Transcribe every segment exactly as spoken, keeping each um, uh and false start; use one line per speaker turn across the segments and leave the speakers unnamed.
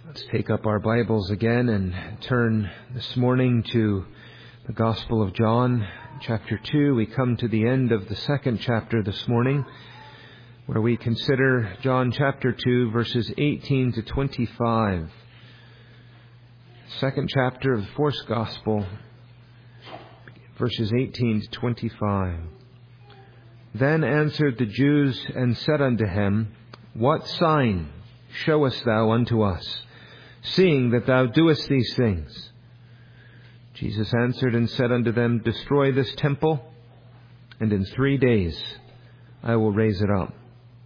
Let's take up our Bibles again and turn this morning to the Gospel of John, chapter two. We come to the end of the second chapter this morning, where we consider John chapter two, verses eighteen to twenty-five. Second chapter of the fourth Gospel, verses eighteen to twenty-five. Then answered the Jews and said unto him, What sign showest thou unto us, seeing that thou doest these things? Jesus answered and said unto them, Destroy this temple, and in three days I will raise it up.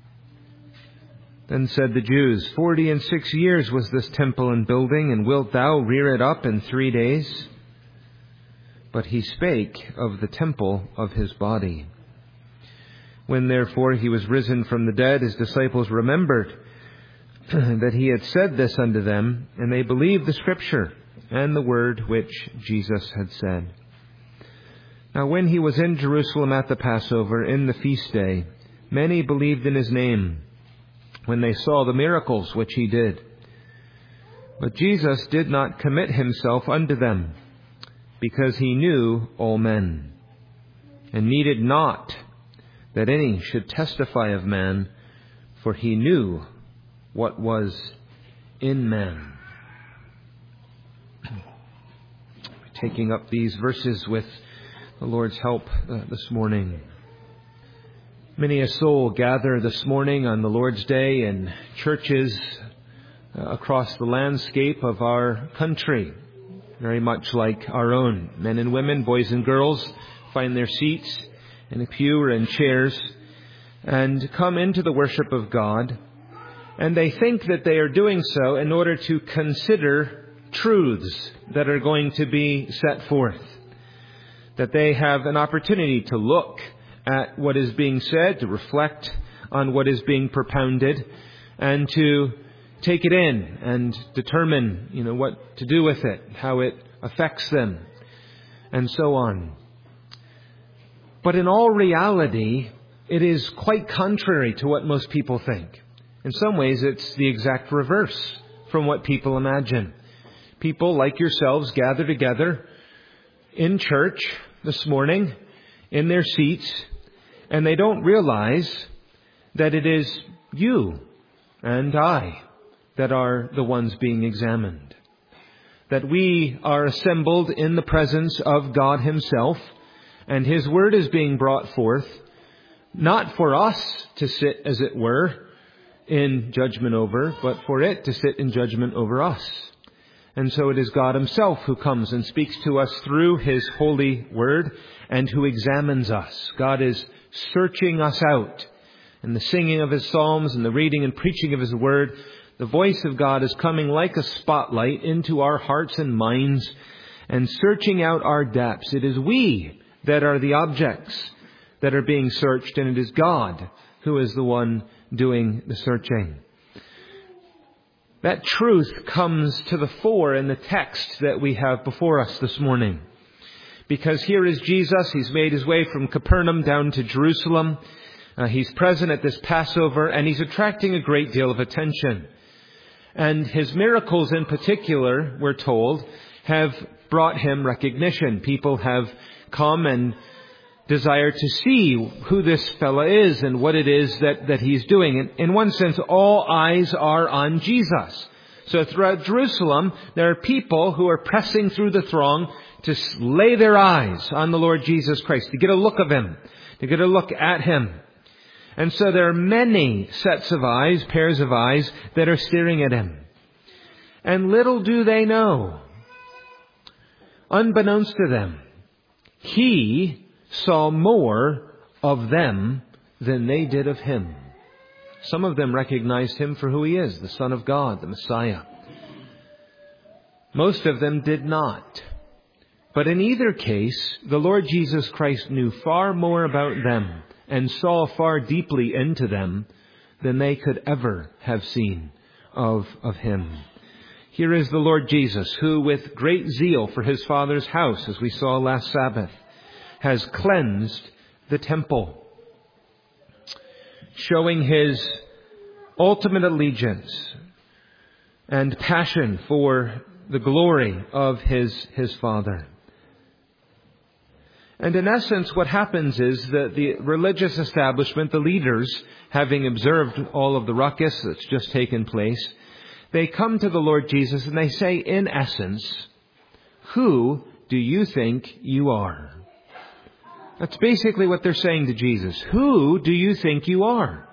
Then said the Jews, Forty and six years was this temple in building, and wilt thou rear it up in three days? But he spake of the temple of his body. When therefore he was risen from the dead, his disciples remembered that he had said this unto them, and they believed the Scripture and the word which Jesus had said. Now when he was in Jerusalem at the Passover, in the feast day, many believed in his name, when they saw the miracles which he did. But Jesus did not commit himself unto them, because he knew all men, and needed not that any should testify of man, for he knew what was in man. Taking up these verses with the Lord's help uh, this morning. Many a soul gather this morning on the Lord's Day in churches uh, across the landscape of our country, very much like our own. Men and women, boys and girls, find their seats in a pew or in chairs and come into the worship of God. And they think that they are doing so in order to consider truths that are going to be set forth. That they have an opportunity to look at what is being said, to reflect on what is being propounded, and to take it in and determine, you know, what to do with it, how it affects them, and so on. But in all reality, it is quite contrary to what most people think. In some ways, it's the exact reverse from what people imagine. People like yourselves gather together in church this morning, in their seats, and they don't realize that it is you and I that are the ones being examined. That we are assembled in the presence of God Himself, and His Word is being brought forth, not for us to sit, as it were, in judgment over, but for it to sit in judgment over us. And so it is God Himself who comes and speaks to us through His holy word and who examines us. God is searching us out. In the singing of His psalms and the reading and preaching of His word, the voice of God is coming like a spotlight into our hearts and minds and searching out our depths. It is we that are the objects that are being searched, and it is God who is the one doing the searching. That truth comes to the fore in the text that we have before us this morning. Because here is Jesus. He's made his way from Capernaum down to Jerusalem. Uh, he's present at this Passover, and he's attracting a great deal of attention. And his miracles in particular, we're told, have brought him recognition. People have come and desire to see who this fella is and what it is that, that he's doing. And in one sense, all eyes are on Jesus. So throughout Jerusalem, there are people who are pressing through the throng to lay their eyes on the Lord Jesus Christ, to get a look of Him, to get a look at Him. And so there are many sets of eyes, pairs of eyes, that are staring at Him. And little do they know, unbeknownst to them, He saw more of them than they did of Him. Some of them recognized Him for who He is, the Son of God, the Messiah. Most of them did not. But in either case, the Lord Jesus Christ knew far more about them and saw far deeply into them than they could ever have seen of, of Him. Here is the Lord Jesus, who with great zeal for His Father's house, as we saw last Sabbath, has cleansed the temple, showing His ultimate allegiance and passion for the glory of his, his Father. And in essence, what happens is that the religious establishment, the leaders, having observed all of the ruckus that's just taken place, they come to the Lord Jesus and they say, in essence, who do you think you are? That's basically what they're saying to Jesus. Who do you think you are?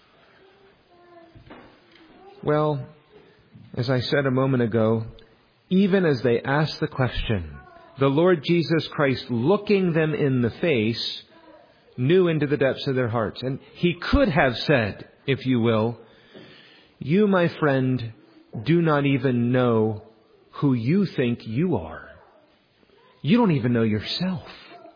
Well, as I said a moment ago, even as they ask the question, the Lord Jesus Christ, looking them in the face, knew into the depths of their hearts. And he could have said, if you will, you, my friend, do not even know who you think you are. You don't even know yourself.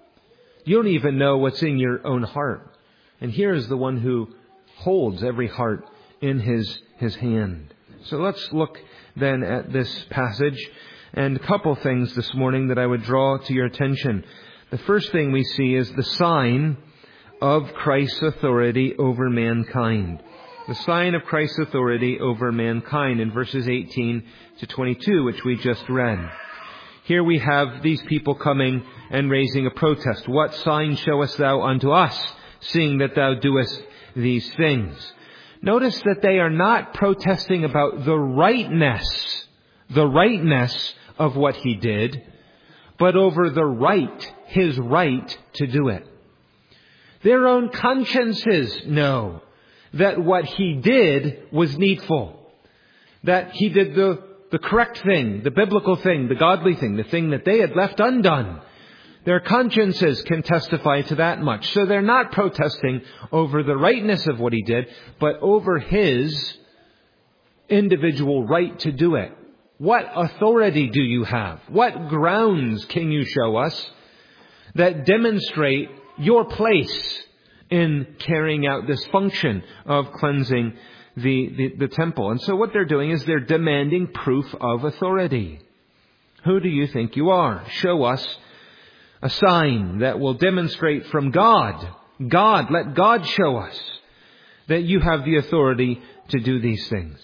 You don't even know what's in your own heart. And here is the one who holds every heart in his, his hand. So let's look then at this passage. And a couple things this morning that I would draw to your attention. The first thing we see is the sign of Christ's authority over mankind. The sign of Christ's authority over mankind in verses eighteen to twenty-two, which we just read. Here we have these people coming and raising a protest. What sign showest thou unto us, seeing that thou doest these things? Notice that they are not protesting about the rightness, the rightness of what he did, but over the right, his right to do it. Their own consciences know that what he did was needful, that he did the, the correct thing, the biblical thing, the godly thing, the thing that they had left undone. Their consciences can testify to that much. So they're not protesting over the rightness of what he did, but over his individual right to do it. What authority do you have? What grounds can you show us that demonstrate your place in carrying out this function of cleansing the, the, the temple? And so what they're doing is they're demanding proof of authority. Who do you think you are? Show us a sign that will demonstrate from God. God, let God show us that you have the authority to do these things.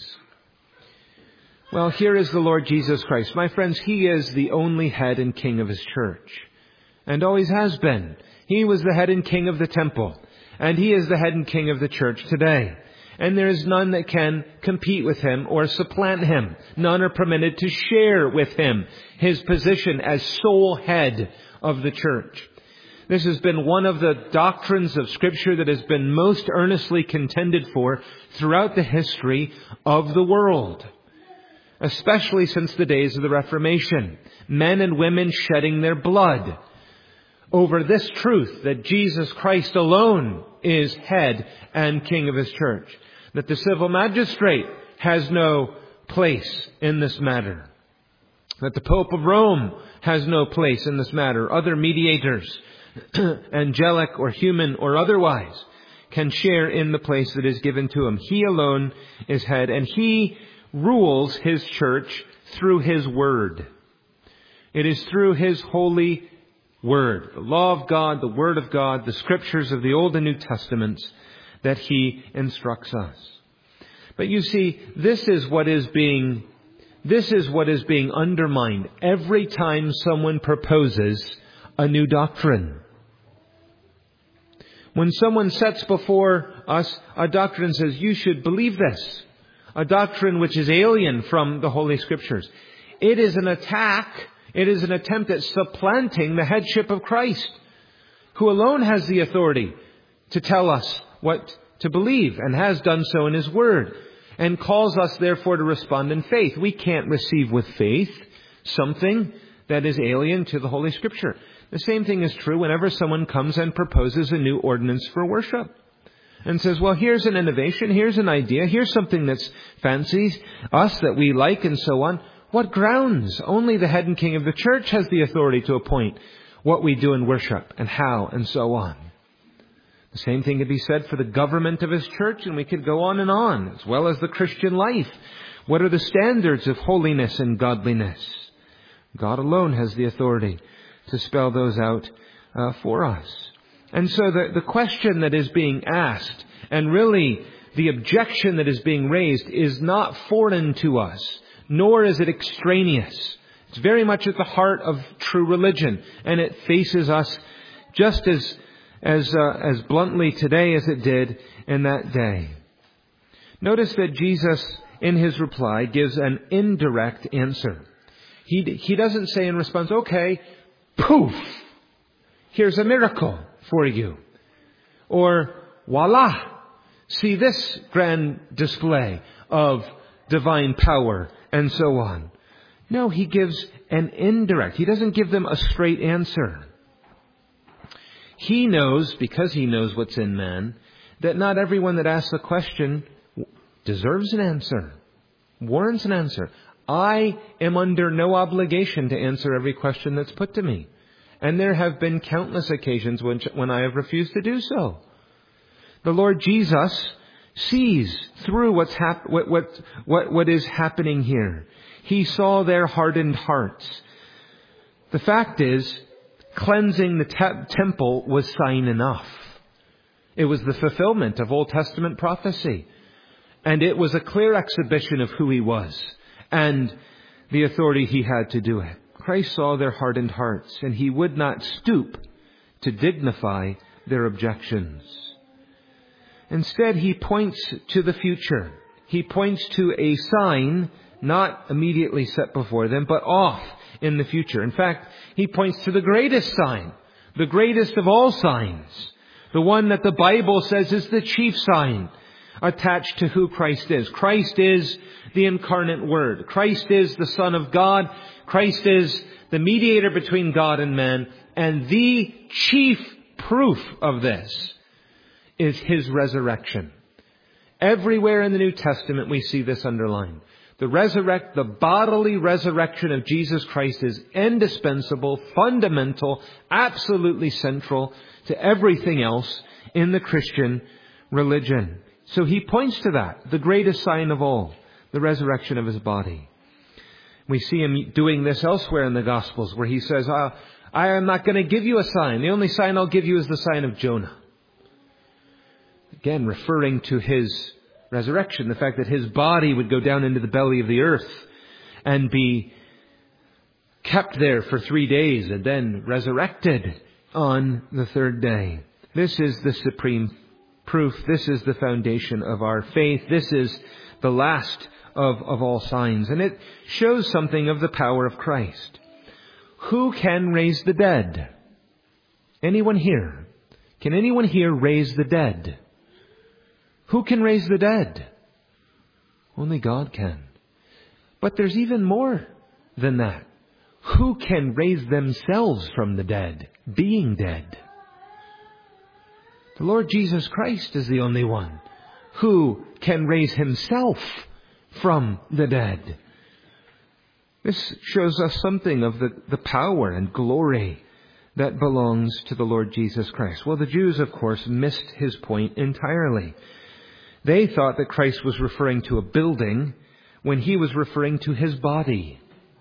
Well, here is the Lord Jesus Christ. My friends, he is the only head and king of his church, and always has been. He was the head and king of the temple, and he is the head and king of the church today. And there is none that can compete with him or supplant him. None are permitted to share with him his position as sole head of the church. This has been one of the doctrines of Scripture that has been most earnestly contended for throughout the history of the world, especially since the days of the Reformation. Men and women shedding their blood over this truth that Jesus Christ alone is head and king of his church. That the civil magistrate has no place in this matter. That the Pope of Rome has no place in this matter. Other mediators, angelic or human or otherwise, can share in the place that is given to him. He alone is head, and he rules his church through his word. It is through his holy word, the law of God, the word of God, the scriptures of the Old and New Testaments, that he instructs us. But you see, this is what is being, this is what is being undermined every time someone proposes a new doctrine. When someone sets before us a doctrine and says, you should believe this, a doctrine which is alien from the Holy Scriptures, it is an attack, it is an attempt at supplanting the headship of Christ, who alone has the authority to tell us what to believe, and has done so in his word, and calls us therefore to respond in faith. We can't receive with faith something that is alien to the Holy Scripture. The same thing is true whenever someone comes and proposes a new ordinance for worship and says, well, here's an innovation, here's an idea, here's something that's fancies us, that we like, and so on. What grounds? Only the head and king of the church has the authority to appoint what we do in worship and how and so on. The same thing could be said for the government of his church, and we could go on and on, as well as the Christian life. What are the standards of holiness and godliness? God alone has the authority to spell those out uh, for us. And so the, the question that is being asked, and really the objection that is being raised, is not foreign to us, nor is it extraneous. It's very much at the heart of true religion, and it faces us just as as uh, as bluntly today as it did in that day. Notice that Jesus, in his reply, gives an indirect answer. He he doesn't say in response, okay, poof, here's a miracle for you. Or, voila, see this grand display of divine power, and so on. No, he gives an indirect. He doesn't give them a straight answer. He knows, because he knows what's in man, that not everyone that asks a question deserves an answer, warrants an answer. I am under no obligation to answer every question that's put to me. And there have been countless occasions when, when I have refused to do so. The Lord Jesus sees through what's hap- what, what, what, what is happening here. He saw their hardened hearts. The fact is, cleansing the te- temple was sign enough. It was the fulfillment of Old Testament prophecy. And it was a clear exhibition of who he was and the authority he had to do it. Christ saw their hardened hearts, and he would not stoop to dignify their objections. Instead, he points to the future. He points to a sign not immediately set before them, but off in the future. In fact, he points to the greatest sign, the greatest of all signs, the one that the Bible says is the chief sign attached to who Christ is. Christ is the incarnate Word. Christ is the Son of God. Christ is the mediator between God and man. And the chief proof of this is his resurrection. Everywhere in the New Testament we see this underlined. The resurrect, the bodily resurrection of Jesus Christ is indispensable, fundamental, absolutely central to everything else in the Christian religion. So he points to that, the greatest sign of all, the resurrection of his body. We see him doing this elsewhere in the Gospels, where he says, oh, I am not going to give you a sign. The only sign I'll give you is the sign of Jonah. Again, referring to his resurrection, the fact that his body would go down into the belly of the earth and be kept there for three days and then resurrected on the third day. This is the supreme proof. This is the foundation of our faith. This is the last of, of all signs. And it shows something of the power of Christ. Who can raise the dead? Anyone here? Can anyone here raise the dead? Who can raise the dead? Only God can. But there's even more than that. Who can raise themselves from the dead, being dead? The Lord Jesus Christ is the only one who can raise himself from the dead. This shows us something of the, the power and glory that belongs to the Lord Jesus Christ. Well, the Jews, of course, missed his point entirely. They thought that Christ was referring to a building when he was referring to his body.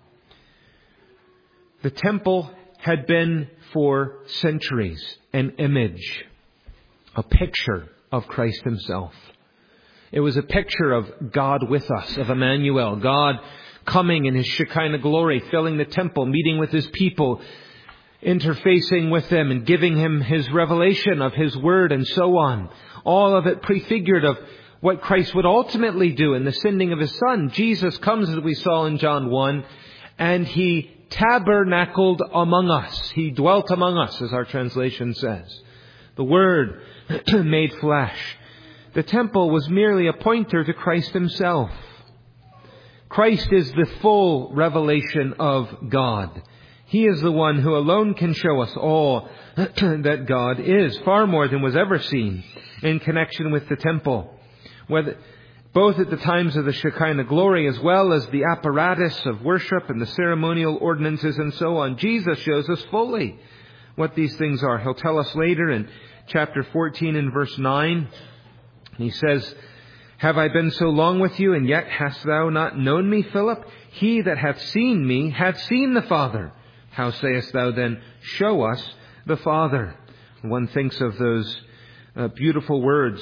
The temple had been for centuries an image, a picture of Christ himself. It was a picture of God with us, of Emmanuel, God coming in his Shekinah glory, filling the temple, meeting with his people, interfacing with them and giving him his revelation of his word and so on. All of it prefigured of what Christ would ultimately do in the sending of his Son. Jesus comes, as we saw in John one, and he tabernacled among us. He dwelt among us, as our translation says. The Word made flesh. The temple was merely a pointer to Christ himself. Christ is the full revelation of God. He is the one who alone can show us all that God is, far more than was ever seen in connection with the temple. Whether, both at the times of the Shekinah glory as well as the apparatus of worship and the ceremonial ordinances and so on. Jesus shows us fully what these things are. He'll tell us later in chapter fourteen and verse nine. He says, Have I been so long with you, and yet hast thou not known me, Philip? He that hath seen me hath seen the Father. How sayest thou then, Show us the Father? One thinks of those uh, beautiful words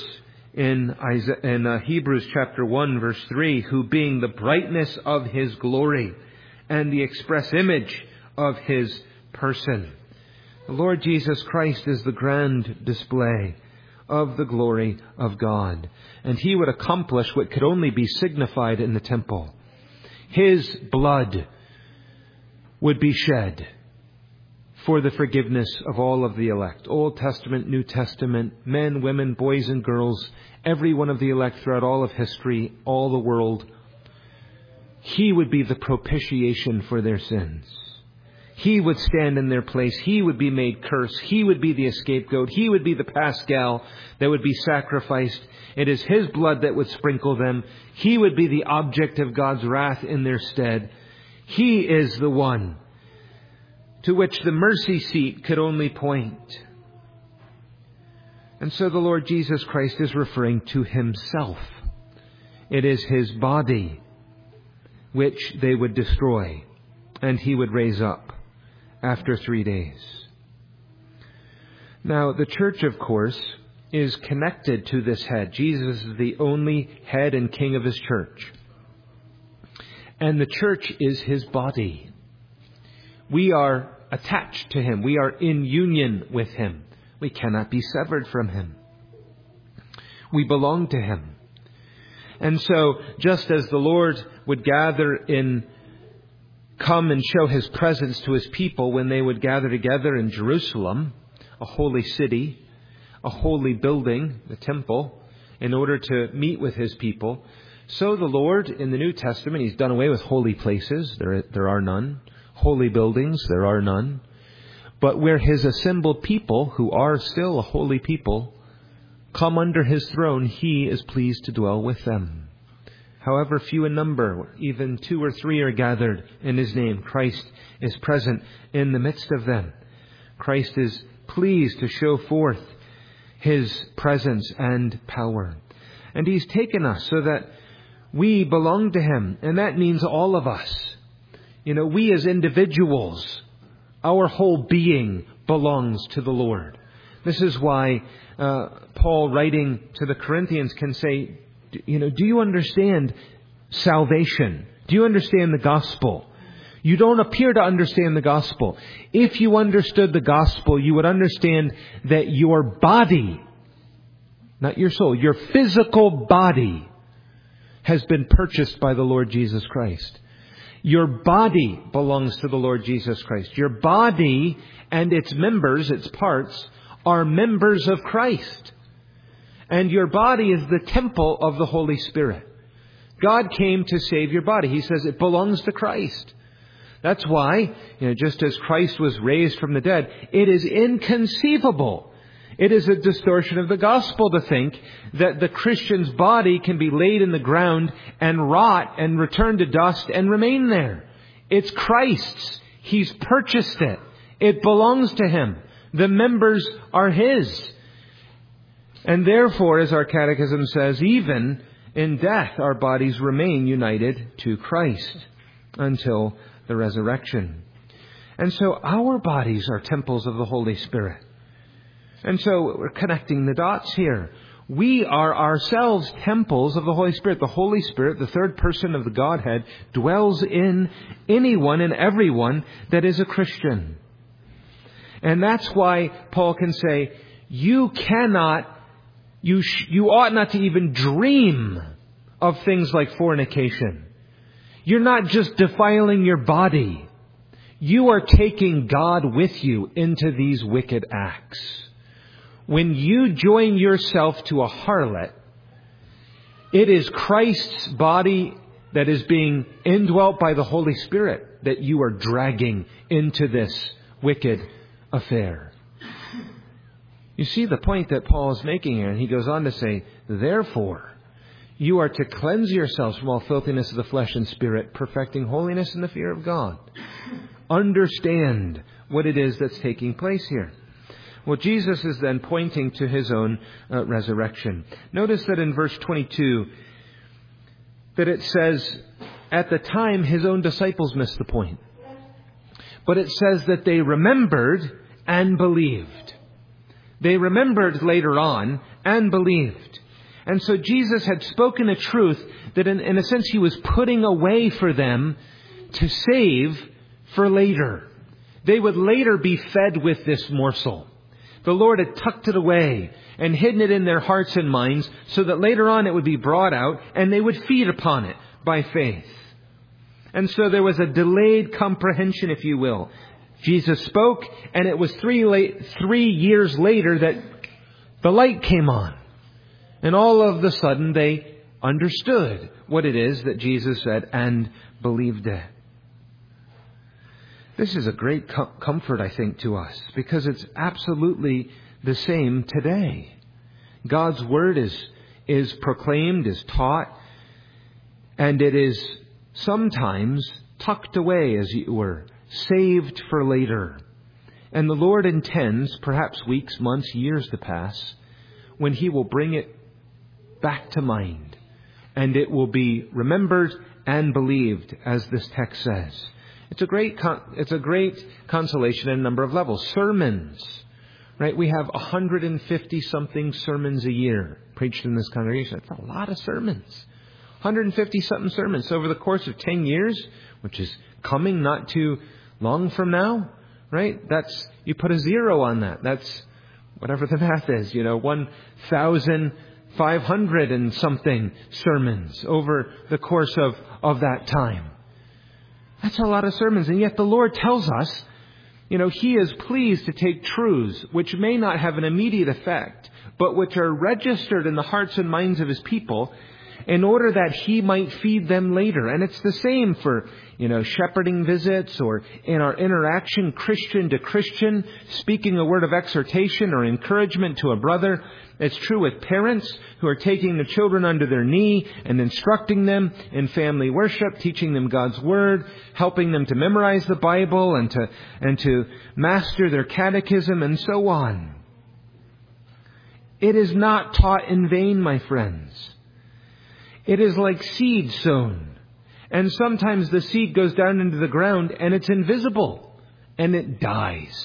in, Isaiah, in uh, Hebrews chapter one, verse three, who being the brightness of His glory and the express image of His person. The Lord Jesus Christ is the grand display of the glory of God. And He would accomplish what could only be signified in the temple. His blood would be shed for the forgiveness of all of the elect. Old Testament, New Testament, men, women, boys and girls, every one of the elect throughout all of history, all the world. He would be the propitiation for their sins. He would stand in their place. He would be made curse. He would be the scapegoat. He would be the Paschal that would be sacrificed. It is His blood that would sprinkle them. He would be the object of God's wrath in their stead. He is the one to which the mercy seat could only point. And so the Lord Jesus Christ is referring to Himself. It is His body which they would destroy, and He would raise up after three days. Now, the church, of course, is connected to this head. Jesus is the only head and king of His church. And the church is His body. We are attached to Him. We are in union with Him. We cannot be severed from Him. We belong to Him. And so, just as the Lord would gather in, come and show His presence to His people when they would gather together in Jerusalem, a holy city, a holy building, the temple, in order to meet with His people, so the Lord in the New Testament, He's done away with holy places. There, there are none. Holy buildings, there are none. But where His assembled people, who are still a holy people, come under His throne, He is pleased to dwell with them. However few in number, even two or three are gathered in His name, Christ is present in the midst of them. Christ is pleased to show forth His presence and power. And He's taken us so that we belong to Him. And that means all of us. You know, we as individuals, our whole being belongs to the Lord. This is why uh, Paul, writing to the Corinthians, can say, you know, do you understand salvation? Do you understand the gospel? You don't appear to understand the gospel. If you understood the gospel, you would understand that your body, not your soul, your physical body has been purchased by the Lord Jesus Christ. Your body belongs to the Lord Jesus Christ. Your body and its members, its parts, are members of Christ. And your body is the temple of the Holy Spirit. God came to save your body. He says it belongs to Christ. That's why, you know, just as Christ was raised from the dead, it is inconceivable. It is a distortion of the gospel to think that the Christian's body can be laid in the ground and rot and return to dust and remain there. It's Christ's. He's purchased it. It belongs to Him. The members are His. And therefore, as our catechism says, even in death, our bodies remain united to Christ until the resurrection. And so our bodies are temples of the Holy Spirit. And so we're connecting the dots here. We are ourselves temples of the Holy Spirit. The Holy Spirit, the third person of the Godhead, dwells in anyone and everyone that is a Christian. And that's why Paul can say, you cannot, you, sh- you ought not to even dream of things like fornication. You're not just defiling your body. You are taking God with you into these wicked acts. When you join yourself to a harlot, it is Christ's body that is being indwelt by the Holy Spirit that you are dragging into this wicked affair. You see the point that Paul is making here, and he goes on to say, therefore, you are to cleanse yourselves from all filthiness of the flesh and spirit, perfecting holiness in the fear of God. Understand what it is that's taking place here. Well, Jesus is then pointing to His own uh, resurrection. Notice that in verse twenty-two, that it says, at the time His own disciples missed the point. But it says that they remembered and believed. They remembered later on and believed. And so Jesus had spoken a truth that in, in a sense he was putting away for them to save for later. They would later be fed with this morsel. The Lord had tucked it away and hidden it in their hearts and minds so that later on it would be brought out and they would feed upon it by faith. And so there was a delayed comprehension, if you will. Jesus spoke, and it was three, late, three years later that the light came on. And all of a sudden they understood what it is that Jesus said and believed it. This is a great com- comfort, I think, to us, because it's absolutely the same today. God's Word is, is proclaimed, is taught, and it is sometimes tucked away, as it were, saved for later. And the Lord intends, perhaps weeks, months, years to pass, when He will bring it back to mind, and it will be remembered and believed, as this text says. It's a great, con- it's a great consolation in a number of levels. Sermons, right? We have one hundred fifty something sermons a year preached in this congregation. That's a lot of sermons. one hundred fifty something sermons. So over the course of ten years, which is coming not too long from now, right? That's, you put a zero on that. That's whatever the math is, you know, one thousand five hundred and something sermons over the course of, of that time. That's a lot of sermons. And yet the Lord tells us, you know, He is pleased to take truths which may not have an immediate effect, but which are registered in the hearts and minds of His people in order that He might feed them later. And it's the same for, you know, shepherding visits or in our interaction Christian to Christian, speaking a word of exhortation or encouragement to a brother. It's true with parents who are taking the children under their knee and instructing them in family worship, teaching them God's Word, helping them to memorize the Bible and to, and to master their catechism and so on. It is not taught in vain, my friends. It is like seed sown. And sometimes the seed goes down into the ground and it's invisible and it dies,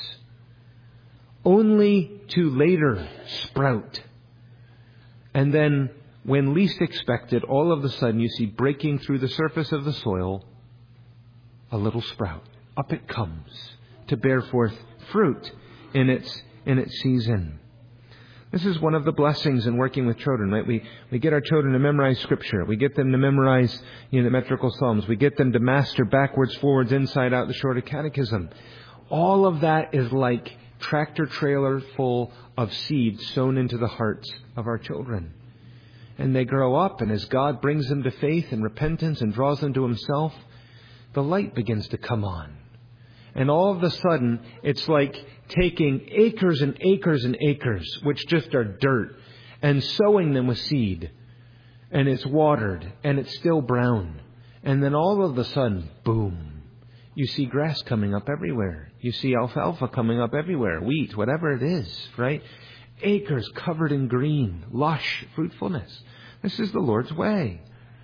only to later sprout. And then when least expected, all of a sudden you see breaking through the surface of the soil a little sprout. Up it comes to bear forth fruit in its in its season. This is one of the blessings in working with children, right? We we get our children to memorize Scripture. We get them to memorize, you know, the metrical Psalms. We get them to master backwards, forwards, inside out the Shorter Catechism. All of that is like tractor trailer full of seed sown into the hearts of our children. And they grow up, and as God brings them to faith and repentance and draws them to Himself, the light begins to come on. And all of a sudden, it's like taking acres and acres and acres, which just are dirt, and sowing them with seed. And it's watered, and it's still brown. And then all of a sudden, boom. You see grass coming up everywhere. You see alfalfa coming up everywhere. Wheat, whatever it is, right? Acres covered in green, lush fruitfulness. This is the Lord's way.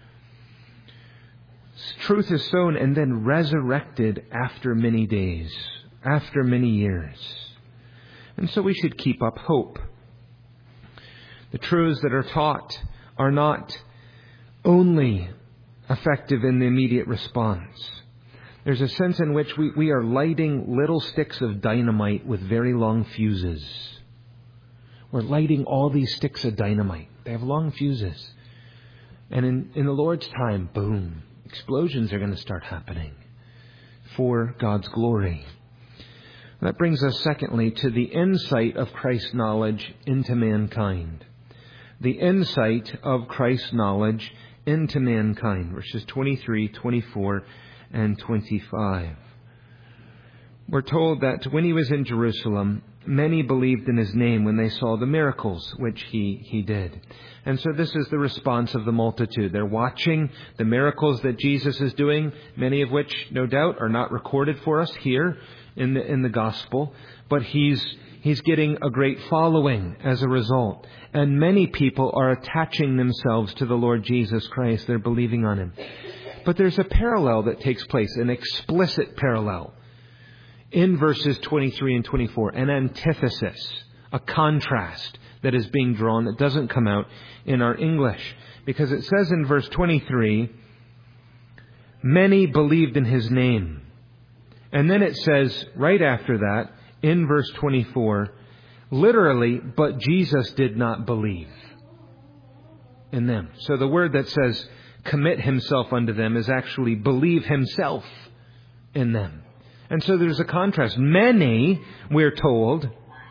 Truth is sown and then resurrected after many days, after many years. And so we should keep up hope. The truths that are taught are not only effective in the immediate response. There's a sense in which we, we are lighting little sticks of dynamite with very long fuses. We're lighting all these sticks of dynamite. They have long fuses. And in, in the Lord's time, boom, explosions are going to start happening for God's glory. That brings us, secondly, to the insight of Christ's knowledge into mankind. The insight of Christ's knowledge into mankind. Verses twenty-three, twenty-four, and twenty-five. We're told that when He was in Jerusalem, many believed in His name when they saw the miracles which He, he did. And so this is the response of the multitude. They're watching the miracles that Jesus is doing, many of which, no doubt, are not recorded for us here in the, in the gospel. But He's, he's getting a great following as a result. And many people are attaching themselves to the Lord Jesus Christ. They're believing on Him. But there's a parallel that takes place, an explicit parallel. In verses twenty-three and twenty-four, an antithesis, a contrast that is being drawn that doesn't come out in our English. Because it says in verse twenty-three, many believed in his name. And then it says right after that, in verse twenty-four, literally, but Jesus did not believe in them. So the word that says commit himself unto them is actually believe himself in them. And so there's a contrast. Many, we're told,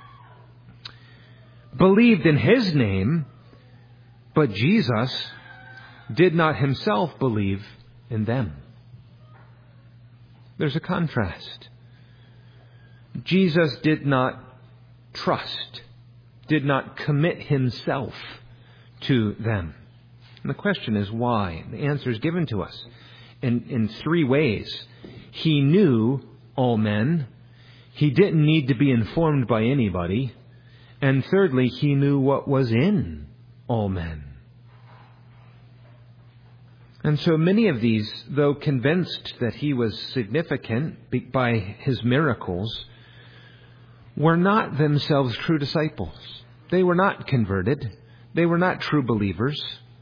believed in his name, but Jesus did not himself believe in them. There's a contrast. Jesus did not trust, did not commit himself to them. And the question is why? The answer is given to us in, in three ways. He knew all men. He didn't need to be informed by anybody. And thirdly, he knew what was in all men. And so many of these, though convinced that he was significant by his miracles, were not themselves true disciples. They were not converted. They were not true believers.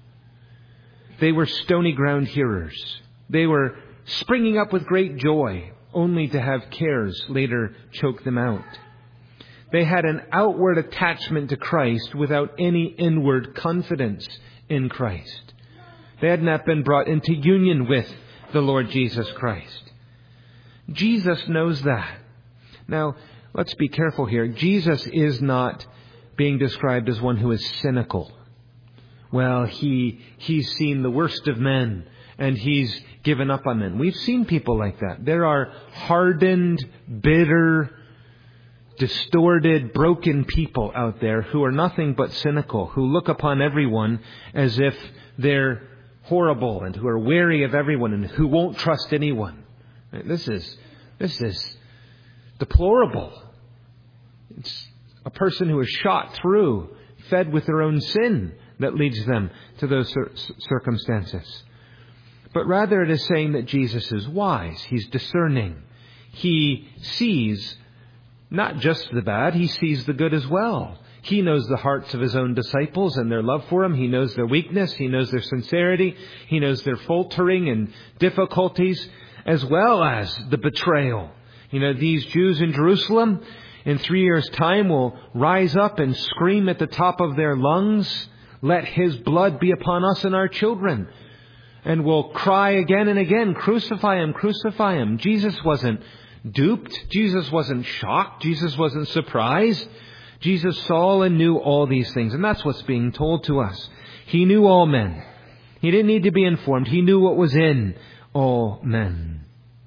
They were stony ground hearers. They were springing up with great joy, only to have cares later choke them out. They had an outward attachment to Christ without any inward confidence in Christ. They had not been brought into union with the Lord Jesus Christ. Jesus knows that. Now, let's be careful here. Jesus is not being described as one who is cynical. Well, he he's seen the worst of men and he's given up on men. We've seen people like that. There are hardened, bitter, distorted, broken people out there who are nothing but cynical, who look upon everyone as if they're horrible and who are wary of everyone and who won't trust anyone. This is this is deplorable. It's a person who is shot through, fed with their own sin, that leads them to those circumstances. But rather it is saying that Jesus is wise. He's discerning. He sees not just the bad, he sees the good as well. He knows the hearts of his own disciples and their love for him. He knows their weakness. He knows their sincerity. He knows their faltering and difficulties, as well as the betrayal. You know, these Jews in Jerusalem, in three years' time, will rise up and scream at the top of their lungs, let his blood be upon us and our children. And will cry again and again, crucify him, crucify him. Jesus wasn't duped. Jesus wasn't shocked. Jesus wasn't surprised. Jesus saw and knew all these things. And that's what's being told to us. He knew all men. He didn't need to be informed. He knew what was in all men.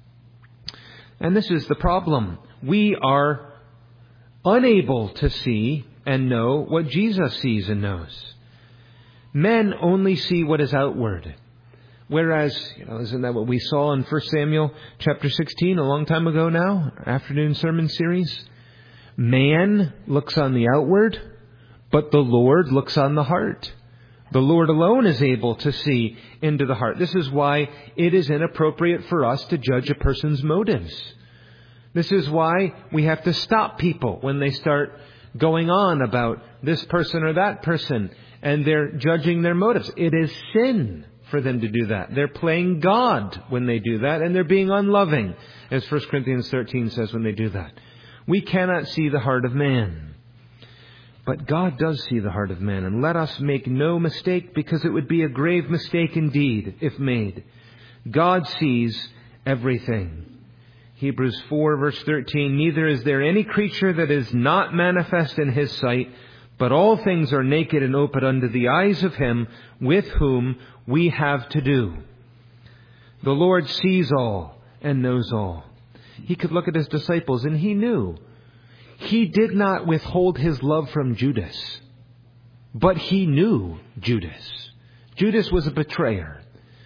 And this is the problem. We are unable to see and know what Jesus sees and knows. Men only see what is outward. Whereas, you know, isn't that what we saw in First Samuel chapter sixteen a long time ago now, our afternoon sermon series? Man looks on the outward, but the Lord looks on the heart. The Lord alone is able to see into the heart. This is why it is inappropriate for us to judge a person's motives. This is why we have to stop people when they start going on about this person or that person and they're judging their motives. It is sin for them to do that. They're playing God when they do that, and they're being unloving, as First Corinthians thirteen says when they do that. We cannot see the heart of man. But God does see the heart of man. And let us make no mistake, because it would be a grave mistake indeed if made. God sees everything. Hebrews four verse thirteen, neither is there any creature that is not manifest in his sight, but all things are naked and open unto the eyes of him with whom we have to do. The Lord sees all and knows all. He could look at his disciples and he knew. He did not withhold his love from Judas, but he knew Judas. Judas was a betrayer.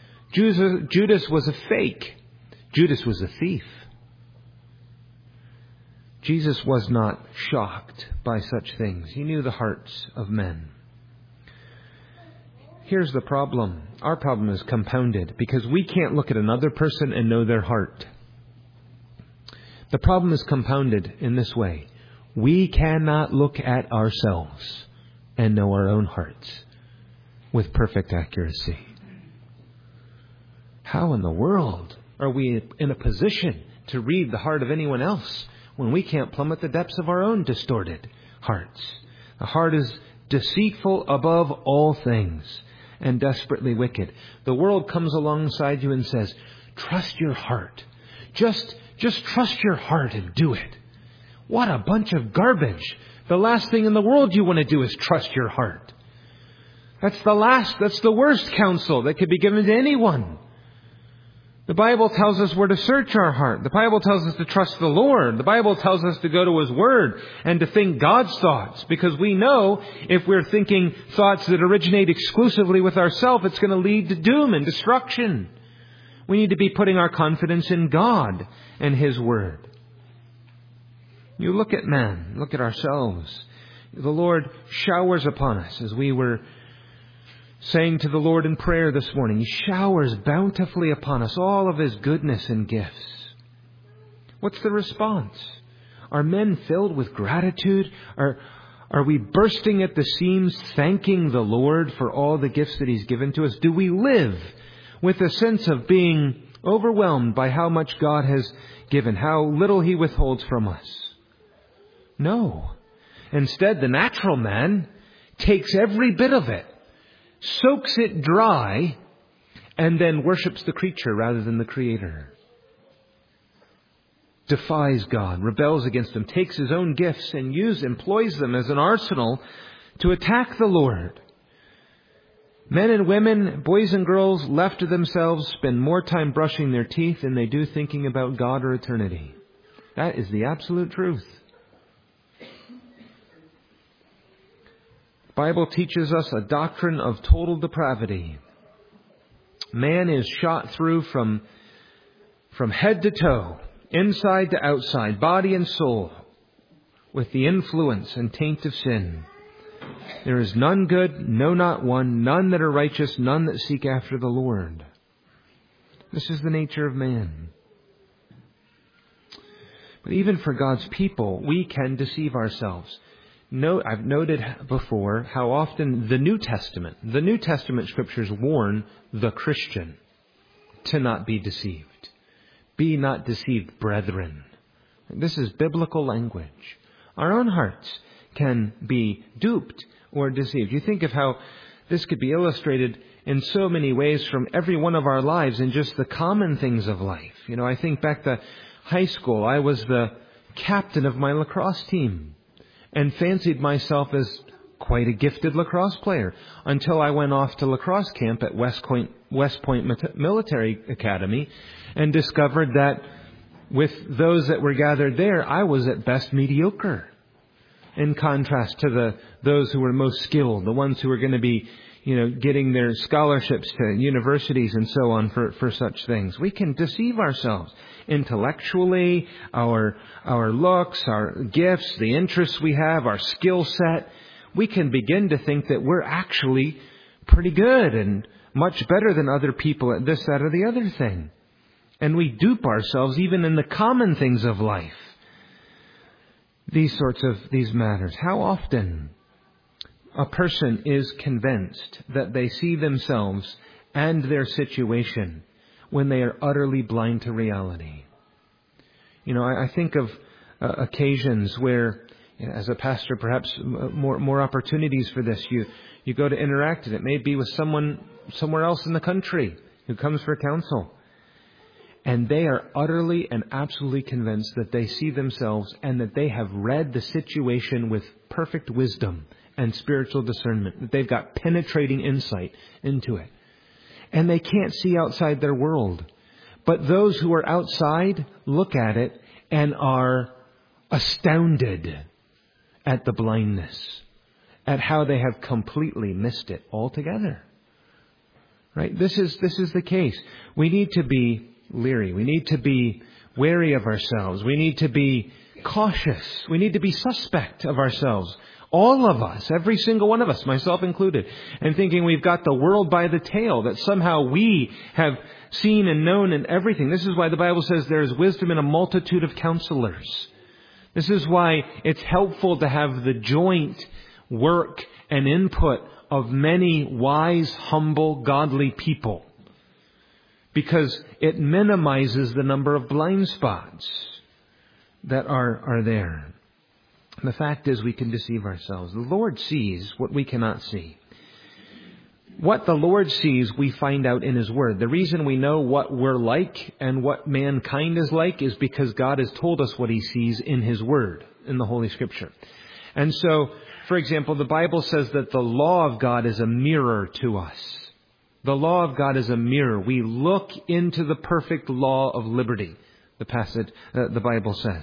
Judas was a fake. Judas was a thief. Jesus was not shocked by such things. He knew the hearts of men. Here's the problem. Our problem is compounded because we can't look at another person and know their heart. The problem is compounded in this way. We cannot look at ourselves and know our own hearts with perfect accuracy. How in the world are we in a position to read the heart of anyone else when we can't plummet the depths of our own distorted hearts? The heart is deceitful above all things and desperately wicked. The world comes alongside you and says, trust your heart. Just, just trust your heart and do it. What a bunch of garbage. The last thing in the world you want to do is trust your heart. That's the last, that's the worst counsel that could be given to anyone. The Bible tells us where to search our heart. The Bible tells us to trust the Lord. The Bible tells us to go to His Word and to think God's thoughts. Because we know if we're thinking thoughts that originate exclusively with ourselves, it's going to lead to doom and destruction. We need to be putting our confidence in God and His Word. You look at man, look at ourselves. The Lord showers upon us, as we were saying to the Lord in prayer this morning. He showers bountifully upon us all of His goodness and gifts. What's the response? Are men filled with gratitude? Are, are we bursting at the seams, thanking the Lord for all the gifts that He's given to us? Do we live with a sense of being overwhelmed by how much God has given, how little He withholds from us? No. Instead, the natural man takes every bit of it, soaks it dry, and then worships the creature rather than the Creator. Defies God, rebels against Him, takes his own gifts and use, employs them as an arsenal to attack the Lord. Men and women, boys and girls, left to themselves, spend more time brushing their teeth than they do thinking about God or eternity. That is the absolute truth. The Bible teaches us a doctrine of total depravity. Man is shot through from, from head to toe, inside to outside, body and soul, with the influence and taint of sin. There is none good, no, not one, none that are righteous, none that seek after the Lord. This is the nature of man. But even for God's people, we can deceive ourselves. No, I've noted before how often the New Testament, the New Testament scriptures warn the Christian to not be deceived. Be not deceived, brethren. This is biblical language. Our own hearts can be duped or deceived. You think of how this could be illustrated in so many ways from every one of our lives in just the common things of life. You know, I think back to high school. I was the captain of my lacrosse team and fancied myself as quite a gifted lacrosse player until I went off to lacrosse camp at West Point, West Point Military Academy and discovered that with those that were gathered there, I was at best mediocre in contrast to the those who were most skilled, the ones who were going to be, you know, getting their scholarships to universities and so on for, for such things. We can deceive ourselves intellectually, our our looks, our gifts, the interests we have, our skill set. We can begin to think that we're actually pretty good and much better than other people at this, that, or the other thing. And we dupe ourselves even in the common things of life. These sorts of these matters. How often a person is convinced that they see themselves and their situation when they are utterly blind to reality. You know, I, I think of uh, occasions where, you know, as a pastor, perhaps more more opportunities for this. You you go to interact, and it may be with someone somewhere else in the country who comes for counsel. And they are utterly and absolutely convinced that they see themselves and that they have read the situation with perfect wisdom and spiritual discernment, that they've got penetrating insight into it. And they can't see outside their world. But those who are outside look at it and are astounded at the blindness, at how they have completely missed it altogether. Right? This is, this is the case. We need to be leery. We need to be wary of ourselves. We need to be cautious. We need to be suspect of ourselves. All of us, every single one of us, myself included, and thinking we've got the world by the tail, that somehow we have seen and known and everything. This is why the Bible says there is wisdom in a multitude of counselors. This is why it's helpful to have the joint work and input of many wise, humble, godly people, because it minimizes the number of blind spots that are, are there. The fact is, we can deceive ourselves. The Lord sees what we cannot see. What the Lord sees, we find out in His Word. The reason we know what we're like and what mankind is like is because God has told us what He sees in His Word, in the Holy Scripture. And so, for example, the Bible says that the law of God is a mirror to us. The law of God is a mirror. We look into the perfect law of liberty, the passage, uh, the Bible says.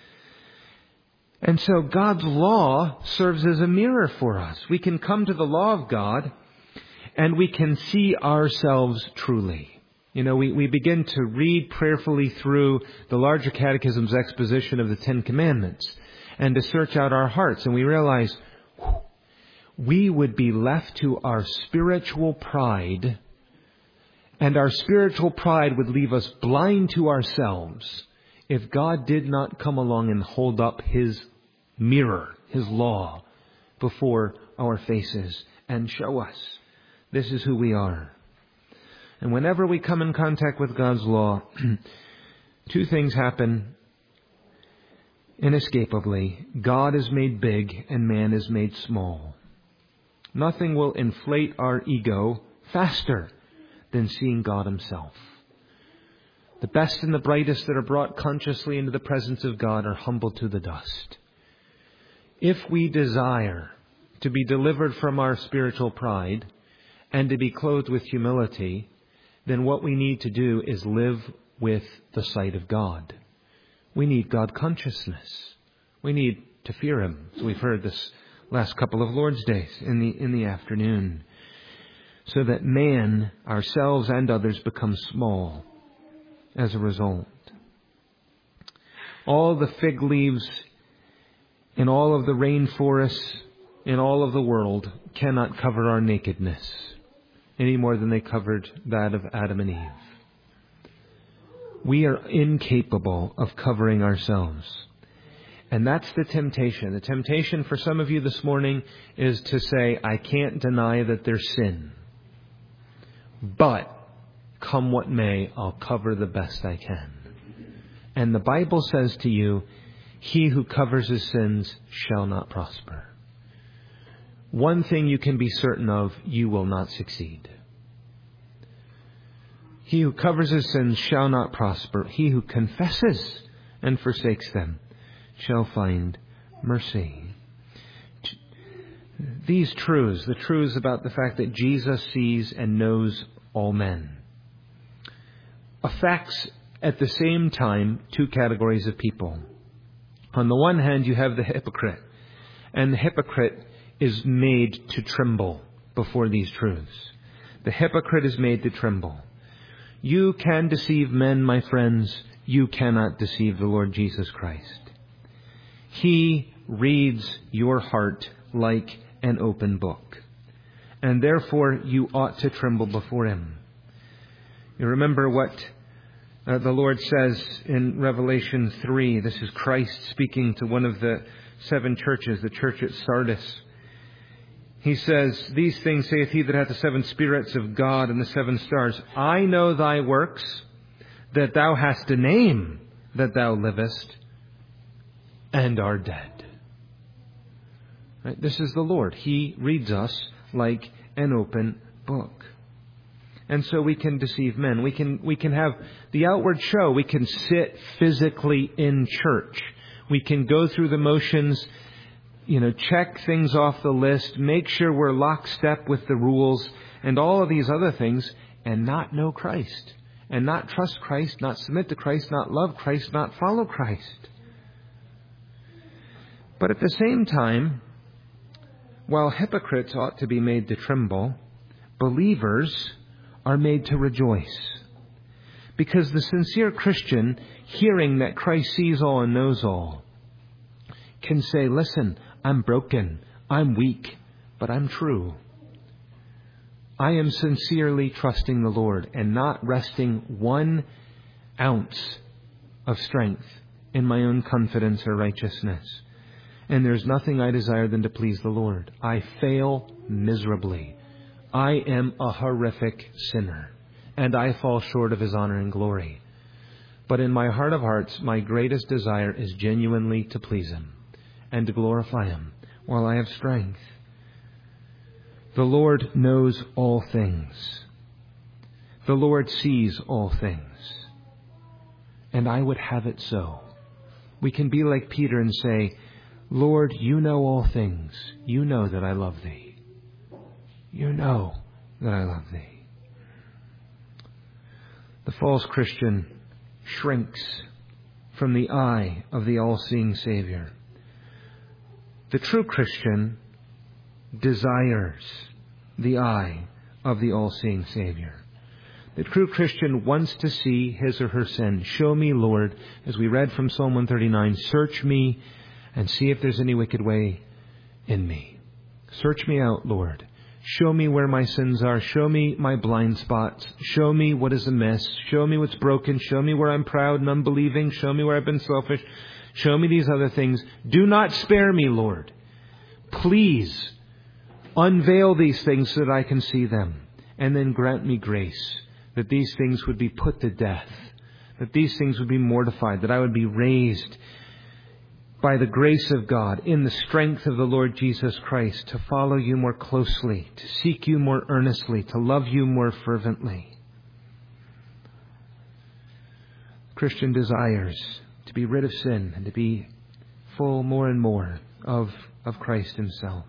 And so God's law serves as a mirror for us. We can come to the law of God and we can see ourselves truly. You know, we, we begin to read prayerfully through the larger catechism's exposition of the Ten Commandments and to search out our hearts. And we realize whew, we would be left to our spiritual pride, and our spiritual pride would leave us blind to ourselves if God did not come along and hold up His mirror, His law, before our faces and show us this is who we are. And whenever we come in contact with God's law, two things happen inescapably. God is made big and man is made small. Nothing will inflate our ego faster than seeing God Himself. The best and the brightest that are brought consciously into the presence of God are humbled to the dust. If we desire to be delivered from our spiritual pride and to be clothed with humility, then what we need to do is live with the sight of God. We need God consciousness. We need to fear Him. So we've heard this last couple of Lord's Days in the in the afternoon. So that man, ourselves and others, become small as a result. All the fig leaves in all of the rainforests in all of the world cannot cover our nakedness any more than they covered that of Adam and Eve. We are incapable of covering ourselves. And that's the temptation. The temptation for some of you this morning is to say, I can't deny that there's sin. But, come what may, I'll cover the best I can. And the Bible says to you, he who covers his sins shall not prosper. One thing you can be certain of, you will not succeed. He who covers his sins shall not prosper. He who confesses and forsakes them shall find mercy. These truths, the truths about the fact that Jesus sees and knows all men, affects at the same time two categories of people. On the one hand, you have the hypocrite, and the hypocrite is made to tremble before these truths. The hypocrite is made to tremble. You can deceive men, my friends. You cannot deceive the Lord Jesus Christ. He reads your heart like an open book, and therefore you ought to tremble before Him. You remember what uh, the Lord says in Revelation three. This is Christ speaking to one of the seven churches, the church at Sardis. He says, these things saith he that hath the seven spirits of God and the seven stars. I know thy works, that thou hast a name, that thou livest, and are dead. Right? This is the Lord. He reads us like an open book. And so we can deceive men. We can, we can have the outward show. We can sit physically in church. We can go through the motions, you know, check things off the list, make sure we're lockstep with the rules and all of these other things, and not know Christ, and not trust Christ, not submit to Christ, not love Christ, not follow Christ. But at the same time, while hypocrites ought to be made to tremble, believers are made to rejoice. Because the sincere Christian, hearing that Christ sees all and knows all, can say, listen, I'm broken, I'm weak, but I'm true. I am sincerely trusting the Lord and not resting one ounce of strength in my own confidence or righteousness. and there's nothing I desire than to please the Lord. I fail miserably. I am a horrific sinner, and I fall short of His honor and glory. But in my heart of hearts, my greatest desire is genuinely to please Him and to glorify Him while I have strength. The Lord knows all things. The Lord sees all things. And I would have it so. We can be like Peter and say, Lord, you know all things. You know that I love Thee. You know that I love Thee. The false Christian shrinks from the eye of the all-seeing Savior. The true Christian desires the eye of the all-seeing Savior. The true Christian wants to see his or her sin. Show me, Lord, as we read from Psalm one thirty-nine, search me and see if there's any wicked way in me. Search me out, Lord. Show me where my sins are. Show me my blind spots. Show me what is amiss. Show me what's broken. Show me where I'm proud and unbelieving. Show me where I've been selfish. Show me these other things. Do not spare me, Lord. Please unveil these things so that I can see them. And then grant me grace that these things would be put to death. That these things would be mortified. That I would be raised by the grace of God, in the strength of the Lord Jesus Christ, to follow you more closely, to seek you more earnestly, to love you more fervently. Christian desires to be rid of sin and to be full more and more of, of Christ Himself.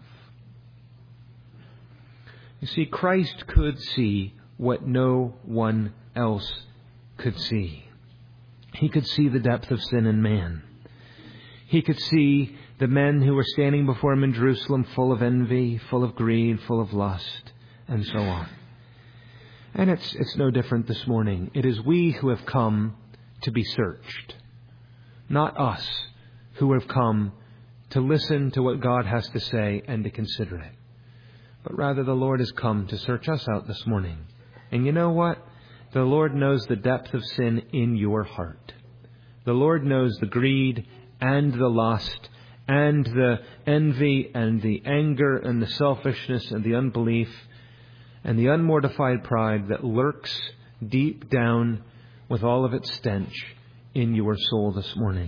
You see, Christ could see what no one else could see. He could see the depth of sin in man. He could see the men who were standing before Him in Jerusalem full of envy, full of greed, full of lust, and so on. And it's it's no different this morning. It is we who have come to be searched, not us who have come to listen to what God has to say and to consider it. But rather the Lord has come to search us out this morning. And you know what? The Lord knows the depth of sin in your heart. The Lord knows the greed and the lust, and the envy, and the anger, and the selfishness, and the unbelief, and the unmortified pride that lurks deep down with all of its stench in your soul this morning.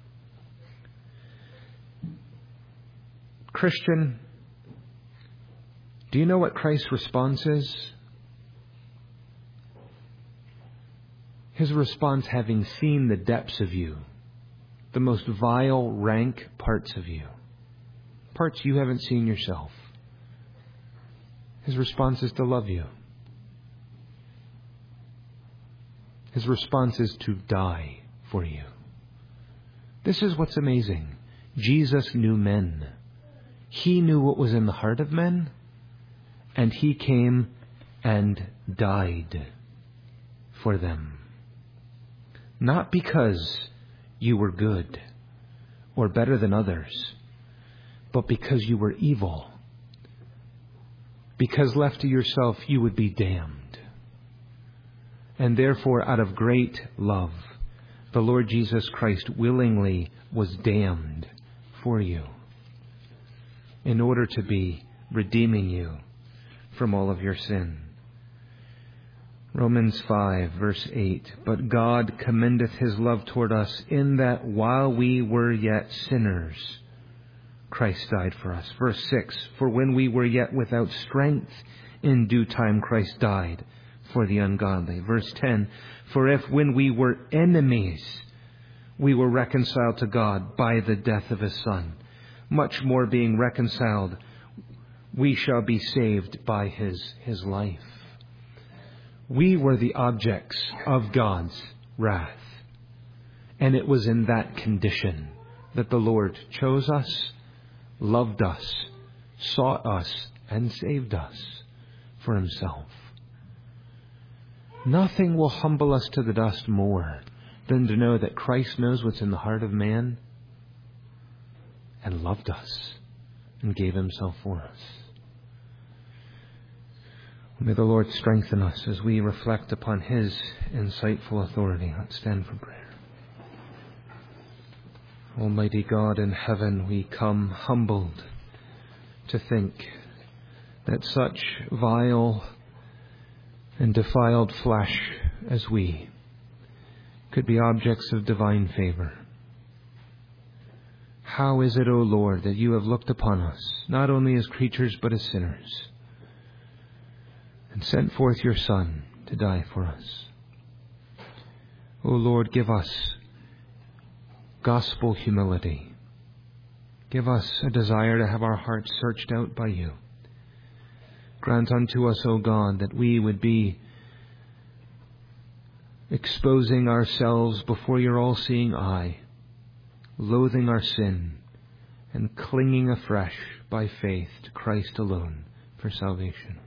Christian, do you know what Christ's response is? His response, having seen the depths of you, the most vile, rank parts of you, parts you haven't seen yourself. His response is to love you. His response is to die for you. This is what's amazing. Jesus knew men. He knew what was in the heart of men, and He came and died for them. Not because you were good or better than others, but because you were evil. Because left to yourself, you would be damned. And therefore, out of great love, the Lord Jesus Christ willingly was damned for you in order to be redeeming you from all of your sin. Romans five, verse eight, but God commendeth His love toward us in that while we were yet sinners, Christ died for us. Verse six, for when we were yet without strength, in due time Christ died for the ungodly. Verse ten, for if when we were enemies, we were reconciled to God by the death of His Son, much more being reconciled, we shall be saved by His, His life. We were the objects of God's wrath. And it was in that condition that the Lord chose us, loved us, sought us, and saved us for Himself. Nothing will humble us to the dust more than to know that Christ knows what's in the heart of man and loved us and gave Himself for us. May the Lord strengthen us as we reflect upon His insightful authority. Let's stand for prayer. Almighty God in heaven, we come humbled to think that such vile and defiled flesh as we could be objects of divine favor. How is it, O Lord, that you have looked upon us, not only as creatures but as sinners, and sent forth your Son to die for us? O Lord, give us gospel humility. Give us a desire to have our hearts searched out by you. Grant unto us, O God, that we would be exposing ourselves before your all-seeing eye, loathing our sin, and clinging afresh by faith to Christ alone for salvation.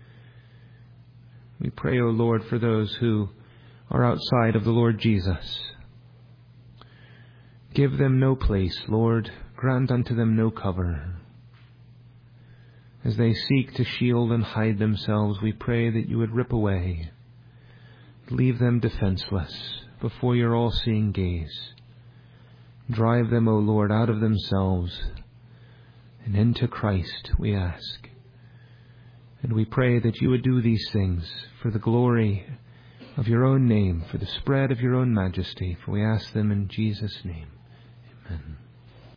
We pray, O Lord, for those who are outside of the Lord Jesus. Give them no place, Lord. Grant unto them no cover. As they seek to shield and hide themselves, we pray that you would rip away, leave them defenseless before your all-seeing gaze. Drive them, O Lord, out of themselves and into Christ, we ask. And we pray that you would do these things for the glory of your own name, for the spread of your own majesty, for we ask them in Jesus' name. Amen.